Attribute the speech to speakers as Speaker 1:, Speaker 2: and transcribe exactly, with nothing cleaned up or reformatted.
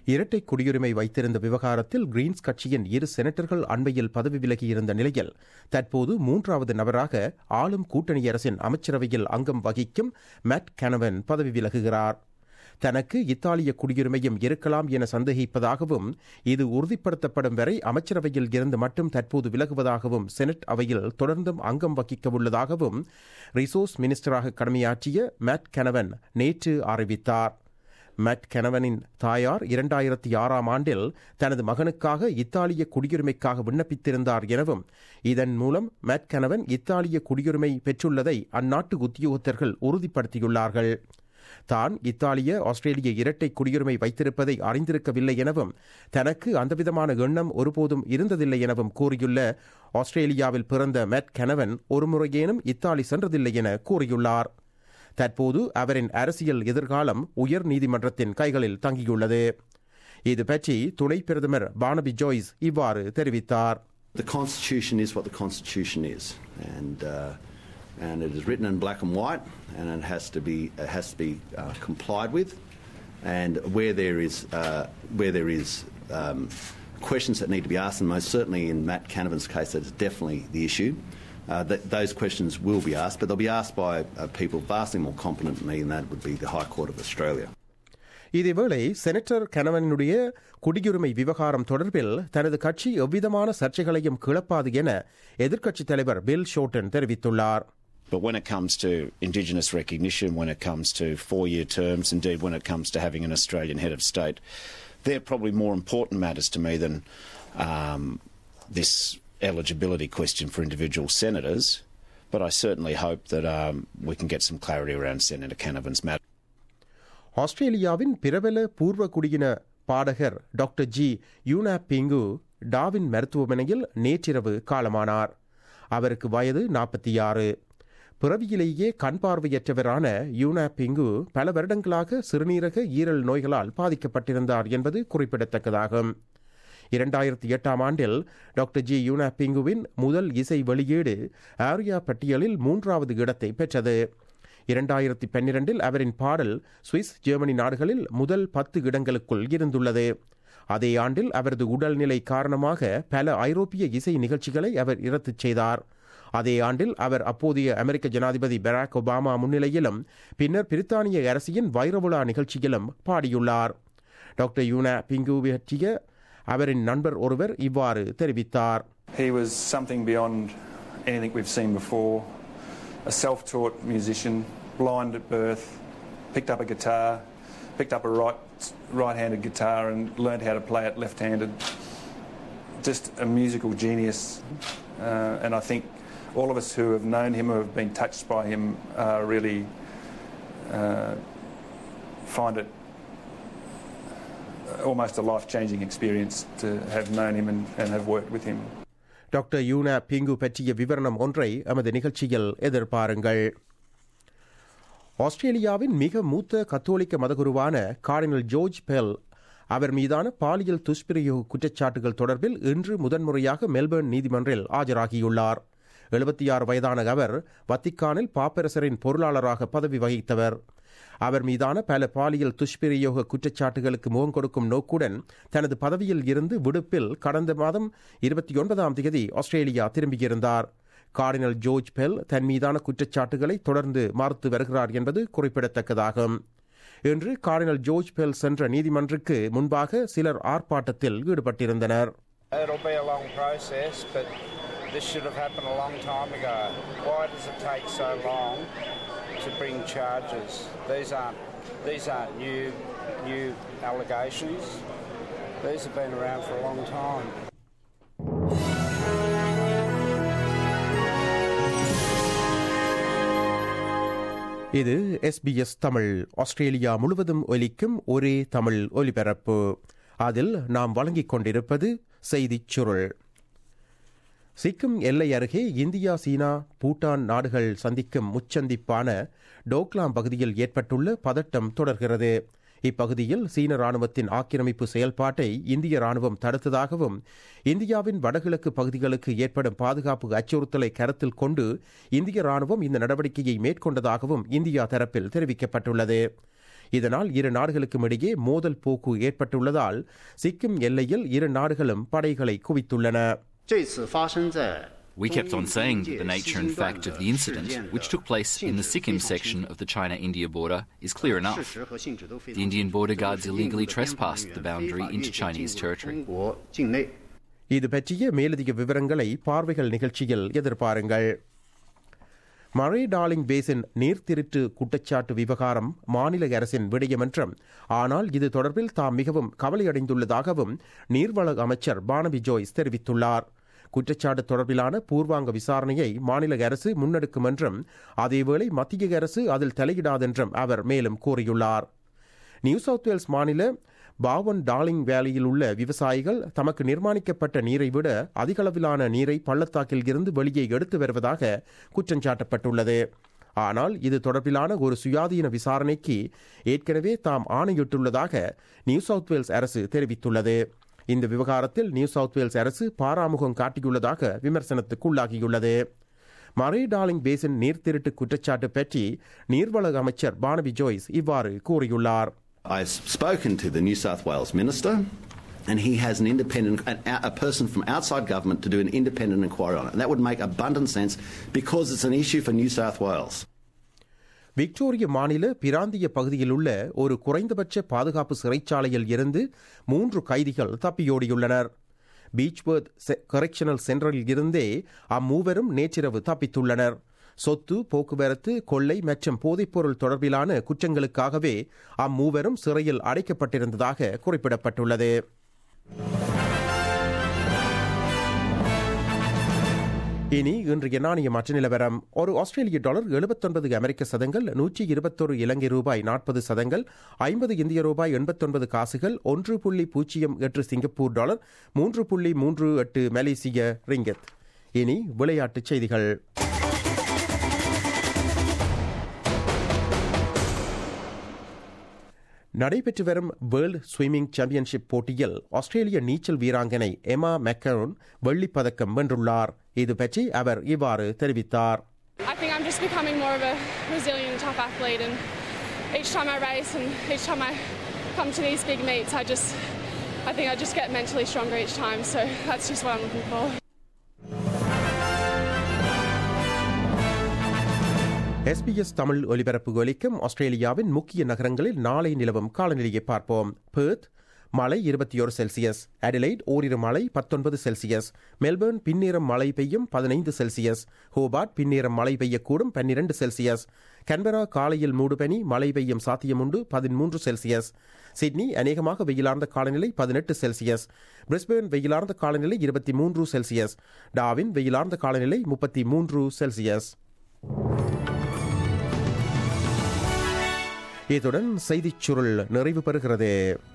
Speaker 1: இரட்டை குடியுரிமை வைத்திருந்த விவகாரத்தில் கிரீன்ஸ் கட்சியின் இரு செனட்டர்கள் அண்மையில் பதவி விலகியிருந்த நிலையில் தற்போது மூன்றாவது நபராக ஆளும் கூட்டணி அரசின் அமைச்சரவையில் அங்கம் வகிக்கும் மேட் கனவன் பதவி விலகுகிறார். தனக்கு இத்தாலிய குடியுரிமையும் இருக்கலாம் என சந்தேகிப்பதாகவும் இது உறுதிப்படுத்தப்படும் வரை அமைச்சரவையில் இருந்து மட்டும் தற்போது விலகுவதாகவும் செனட் அவையில் தொடர்ந்தும் அங்கம் வகிக்க உள்ளதாகவும் ரிசோர்ஸ் மினிஸ்டராக கடமையாற்றிய மேட் கனவன் நேற்று அறிவித்தார். மேட் கனவனின் தாயார் இரண்டாயிரத்தி ஆறாம் ஆண்டில் தனது மகனுக்காக இத்தாலிய குடியுரிமைக்காக விண்ணப்பித்திருந்தார் எனவும் இதன் மூலம் மேட் கனவன் இத்தாலிய குடியுரிமை பெற்றுள்ளதை அந்நாட்டு உத்தியோகத்தர்கள் உறுதிப்படுத்தியுள்ளார்கள். தான் இத்தாலிய ஆஸ்திரேலிய இரட்டை குடியுரிமை வைத்திருப்பதை அறிந்திருக்கவில்லை எனவும் தனக்கு அந்தவிதமான எண்ணம் ஒருபோதும் இருந்ததில்லை எனவும் கூறியுள்ள ஆஸ்திரேலியாவில் பிறந்த மேட் கனவன் ஒருமுறையேனும் இத்தாலி சென்றதில்லை என கூறியுள்ளார். தற்போது அவரின் அரசியல் எதிர்காலம் உயர் நீதிமன்றத்தின் கைகளில் தங்கியுள்ளது. இது பற்றி துணை பிரதமர் பானபி ஜோய்ஸ் இவ்வாறு தெரிவித்தார்.
Speaker 2: The constitution is what the constitution is, and uh, and it is written in black and white, and it has to be it has to be uh, complied with. And where there is uh, where there is um, questions that need to be asked, and most certainly in Matt Canavan's case, that is definitely the issue. Uh, that those questions will be asked, but they'll be asked by uh, people vastly more competent than me, and that would be the High Court of Australia.
Speaker 1: இதேவேளை senator கனவனுடைய குடியுரிமை விவகாரம் தொடர்பில் தனது கட்சி எவ்விதமான சர்ச்சைகளையும் கிளப்பாது என எதிர்க்கட்சித் தலைவர் பில் ஷோர்டன் தெரிவித்துள்ளார்.
Speaker 3: But when it comes to Indigenous recognition, when it comes to four-year terms, indeed when it comes to having an Australian head of state, they're probably more important matters to me than um, this eligibility question for individual senators, but I certainly hope that um, we can get some clarity around Senator Canavan's matter.
Speaker 1: ஆஸ்திரேலியாவின் பிரபல பூர்வ குடியின பாடகர் doctor G Yunupingu டாவின் மருத்துவமனையில் நேற்றிரவு காலமானார். அவருக்கு வயது நாற்பத்தி ஆறு. பிறவியிலேயே கண் பார்வையற்றவரான யூனா பிங்கு பல வருடங்களாக சிறுநீரக ஈரல் நோய்களால் பாதிக்கப்பட்டிருந்தார் என்பது குறிப்பிடத்தக்கதாகும். இரண்டாயிரத்தி எட்டாம் ஆண்டில் டாக்டர் ஜி யூனா பிங்குவின் முதல் இசை வெளியீடு ஆரியா பட்டியலில் மூன்றாவது இடத்தை பெற்றது. இரண்டாயிரத்தி பன்னிரண்டில் அவரின் பாடல் சுவிஸ், ஜெர்மனி நாடுகளில் முதல் பத்து இடங்களுக்குள் இருந்துள்ளது. அதே ஆண்டில் அவரது உடல்நிலை காரணமாக பல ஐரோப்பிய இசை நிகழ்ச்சிகளை அவர் இரத்து செய்தார். அதே ஆண்டில் அவர் அப்போதைய அமெரிக்க ஜனாதிபதி பராக் ஒபாமா முன்னிலையிலும் பின்னர் பிரித்தானிய அரசின் வைரவிழா நிகழ்ச்சியிலும் பாடியுள்ளார். டாக்டர் யூனா பிங்கு பற்றிய அவரின் நண்பர் ஒருவர் இவ்வாறு தெரிவித்தார்.
Speaker 4: He was something beyond anything we've seen before. A self-taught musician, blind at birth, picked up a guitar, picked up a right right-handed guitar and learned how to play it left-handed. Just a musical genius, uh, and I think all of us who have known him or have been touched by him uh, really uh, find it almost a life-changing experience to have known him and, and have worked with him.
Speaker 1: Doctor Yunupingu பற்றிய விவரணம் ஒன்றை எமது நிகழ்ச்சியில் எதிர்பாருங்கள். ஆஸ்திரேலியாவின் மிக மூத்த கத்தோலிக்க மதகுருவான கார்டினல் ஜோர்ஜ் பெல் அவர் மீதான பாலியல் துஷ்பிரயோக குற்றச்சாட்டுகள் தொடர்பில் இன்று முதன்முறையாக மெல்பர்ன் நீதிமன்றில் ஆஜராகியுள்ளார். எழுபத்தி ஆறு வயதான அவர் வத்திக்கானில் பாப்பரசரின் பொருளாளராக பதவி வகித்தவர். அவர் மீதான பல பாலியல் துஷ்பிரயோக குற்றச்சாட்டுகளுக்கு முகம் கொடுக்கும் நோக்குடன் தனது பதவியில் இருந்து விடுப்பில் கடந்த மாதம் இருபத்தி ஒன்பதாம் தேதி ஆஸ்திரேலியா திரும்பியிருந்தார். கார்டினல் ஜோர்ஜ் பெல் தன் மீதான குற்றச்சாட்டுகளை தொடர்ந்து மறுத்து வருகிறார் என்பது குறிப்பிடத்தக்கதாகும். இன்று கார்டினல் ஜோர்ஜ் பெல் சென்ற நீதிமன்றுக்கு முன்பாக சிலர் ஆர்ப்பாட்டத்தில் ஈடுபட்டிருந்தனர்.
Speaker 5: This should have happened a long time ago. Why does it take so long to bring charges? These aren't these aren't new new allegations. These have been around for a long time.
Speaker 1: இது S B S Tamil. Australia முழுவதும் ஒலிக்கும் ஒரே தமிழ் ஒலிபரப்பு. அதில் நாம் வழங்கிக் கொண்டிருப்பது செய்திச் சுருள். சிக்கிம் எல்லை அருகே இந்தியா, சீனா, பூட்டான் நாடுகள் சந்திக்கும் முச்சந்திப்பான டோக்லாம் பகுதியில் ஏற்பட்டுள்ள பதட்டம் தொடர்கிறது. இப்பகுதியில் சீன ராணுவத்தின் ஆக்கிரமிப்பு செயல்பாட்டை இந்திய ராணுவம் தடுத்ததாகவும் இந்தியாவின் வடகிழக்கு பகுதிகளுக்கு ஏற்படும் பாதுகாப்பு அச்சுறுத்தலை கருத்தில் கொண்டு இந்திய ராணுவம் இந்த நடவடிக்கையை மேற்கொண்டதாகவும் இந்தியா தரப்பில் தெரிவிக்கப்பட்டுள்ளது. இதனால் இரு நாடுகளுக்கும் இடையே மோதல் போக்கு ஏற்பட்டுள்ளதால் சிக்கிம் எல்லையில் இரு நாடுகளும் படைகளை குவித்துள்ளன.
Speaker 6: We kept on saying that the nature and fact of the incident, which took place in the Sikkim section of the China-India border, is clear enough. The Indian border guards illegally trespassed the boundary into Chinese territory.
Speaker 1: இது பற்றிய மேலதிக விவரங்களை பார்வைகள் நிகழ்ச்சியில் எதிர்பாருங்கள். மரே darling basin நீர்த்திருட்டு குற்றச்சாட்டு விவகாரம் மாநில அரசின் விடயம் என்றும், ஆனால் இது தொடர்பில் தாம் மிகவும் கவலையடைந்துள்ளதாகவும் நீர்வள அமைச்சர் பானபி ஜோய்ஸ் தெரிவித்துள்ளார். குற்றச்சாட்டு தொடர்பிலான பூர்வாங்க விசாரணையை மாநில அரசு முன்னெடுக்கும் என்றும், அதேவேளை மத்திய அரசு அதில் தலையிடாதென்றும் அவர் மேலும் கூறியுள்ளார். நியூ சவுத் வேல்ஸ் மாநில பாவன் டார்லிங் வேலியில் உள்ள விவசாயிகள் தமக்கு நிர்மாணிக்கப்பட்ட நீரை விட அதிகளவிலான நீரை பள்ளத்தாக்கில் இருந்து வெளியே எடுத்து வருவதாக குற்றம் சாட்டப்பட்டுள்ளது. ஆனால் இது தொடர்பிலான ஒரு சுயாதீன விசாரணைக்கு ஏற்கனவே தாம் ஆணையிட்டுள்ளதாக நியூ சவுத் வேல்ஸ் அரசு தெரிவித்துள்ளது. இந்த விவகாரத்தில் நியூ சவுத் வேல்ஸ் அரசு பாராமுகம் காட்டியுள்ளதாக விமர்சனத்துக்குள்ளாகியுள்ளது. மரே டார்லிங் பேசின் நீர்த்திருட்டு குற்றச்சாட்டு பற்றி நீர்வள அமைச்சர் பானபி ஜோய்ஸ் இவ்வாறு கூறியுள்ளார்.
Speaker 2: I've spoken to the New South Wales minister, and he has an independent, a person from outside government to do an independent inquiry on it. And that would make abundant sense because it's an issue for New South Wales.
Speaker 1: Victoria மாநில பிராந்திய பகுதியில் உள்ள ஒரு குறைந்தபட்ச பாதுகாப்பு சிறைச்சாலையில் இருந்து மூன்று கைதிகள் தப்பியோடியுள்ளனர். பீச்வர்த் கரெக்ஷனல் சென்டரில் இருந்தே அம்மூவரும் நேற்றிரவு தப்பித்துள்ளனர். சொத்து, போக்குவரத்து, கொள்ளை மற்றும் போதைப்பொருள் தொடர்பிலான குற்றங்களுக்காகவே அம்மூவரும் சிறையில் அடைக்கப்பட்டிருந்ததாக குறிப்பிடப்பட்டுள்ளது. இனி இன்றைய நாணய மாற்று நிலவரம். ஒரு ஆஸ்திரேலிய டாலர் எழுபத்தொன்பது அமெரிக்க சதங்கள், நூற்றி இருபத்தொரு இலங்கை ரூபாய் நாற்பது சதங்கள், ஐம்பது இந்திய ரூபாய் எண்பத்தொன்பது காசுகள், ஒன்று புள்ளி பூஜ்ஜியம் எட்டு சிங்கப்பூர் டாலர், மூன்று புள்ளி மூன்று எட்டு மலேசிய ரிங்கத். இனி விளையாட்டுச் செய்திகள். நடைபெற்று வரும் வேர்ல்டு ஸ்விம்மிங் சாம்பியன்ஷிப் போட்டியில் ஆஸ்திரேலிய நீச்சல் வீராங்கனை எமா மெக்கரோன் வெள்ளிப்பதக்கம் வென்றுள்ளார். இது பற்றி அவர் இவ்வாறு தெரிவித்தார்.
Speaker 7: I think I'm just becoming more of a resilient, tough athlete, and each time I race and each time I come to these big meets, I just, I think I just get mentally stronger each time. So that's just what I'm looking for. SBS Tamil ஒலிபரப்பு ஒலிக்கும் ஆஸ்திரேலியாவின் முக்கிய நகரங்களில் நாளை நிலவும் காலநிலையை பார்ப்போம். Perth மழை இருபத்தி ஒரு செல்சியஸ், அடிலைட் ஓரிரு மழை பத்தொன்பது செல்சியஸ், மெல்பர்ன் பின்னேரம் மழை பெய்யும் பதினைந்து செல்சியஸ், ஹோபார்ட் பின்னேரம் மழை பெய்யக்கூடும் பன்னிரண்டு செல்சியஸ், கன்பரா காலையில் மூடுபனி மழை பெய்யும் சாத்தியமுண்டு பதிமூன்று செல்சியஸ், சிட்னி அநேகமாக வெயிலார்ந்த காலநிலை பதினெட்டு செல்சியஸ், பிரிஸ்பேர்ன் வெயிலார்ந்த காலநிலை இருபத்தி மூன்று செல்சியஸ், டார்வின் வெயிலார்ந்த காலநிலை முப்பத்தி மூன்று செல்சியஸ். இத்துடன் செய்திச் சுருள் நிறைவு பெறுகிறது.